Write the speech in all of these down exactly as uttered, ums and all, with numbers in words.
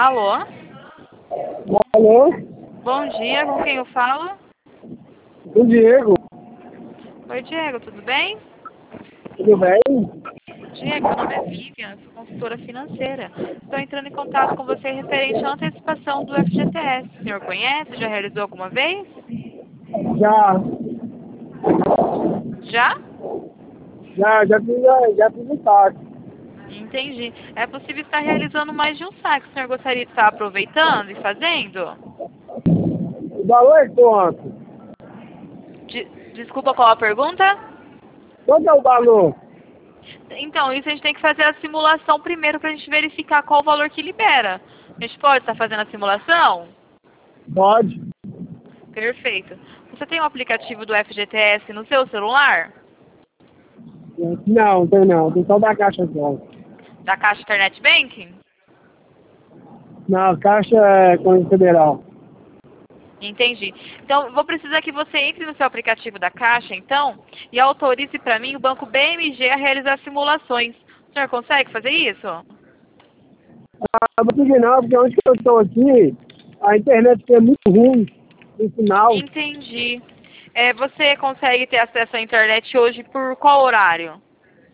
Alô? Alô? Bom dia, com quem eu falo? O Diego. Oi, Diego, tudo bem? Tudo bem? Diego, meu nome é Vivian, sou consultora financeira. Estou entrando em contato com você referente à antecipação do F G T S. O senhor conhece? Já realizou alguma vez? Já, Já? já, já fiz, a- já fiz o táxi. Entendi. É possível estar realizando mais de um saque. O senhor gostaria de estar aproveitando e fazendo? O valor é quanto? De- Desculpa, qual a pergunta? Quanto é o valor? Então, isso a gente tem que fazer a simulação primeiro para a gente verificar qual o valor que libera. A gente pode estar fazendo a simulação? Pode. Perfeito. Você tem o aplicativo do F G T S no seu celular? Não, tem não. Tem só da Caixa só. Da Caixa Internet Banking? Não, Caixa é com federal. Entendi. Então, vou precisar que você entre no seu aplicativo da Caixa, então, e autorize para mim o Banco B M G a realizar simulações. O senhor consegue fazer isso? Ah, não consegui não, porque onde que eu estou aqui, a internet aqui é muito ruim, o sinal. Entendi. É, você consegue ter acesso à internet hoje por qual horário?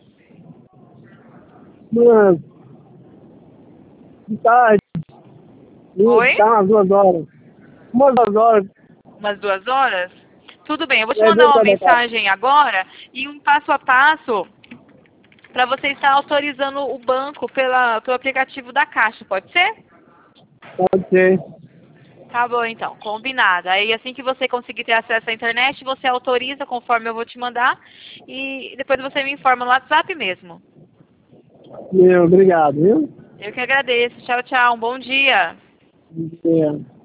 Mas, de tarde, Oi? tá umas duas horas. Umas duas horas. Umas duas horas? Tudo bem, eu vou te É, mandar viu, uma cada casa. mensagem agora e um passo a passo para você estar autorizando o banco pela, pelo aplicativo da Caixa, pode ser? Pode ser. Tá bom, então, combinado. Aí assim que você conseguir ter acesso à internet, você autoriza conforme eu vou te mandar e depois você me informa no WhatsApp mesmo. Meu, obrigado, viu? Eu que agradeço. Tchau, tchau. Um bom dia. É.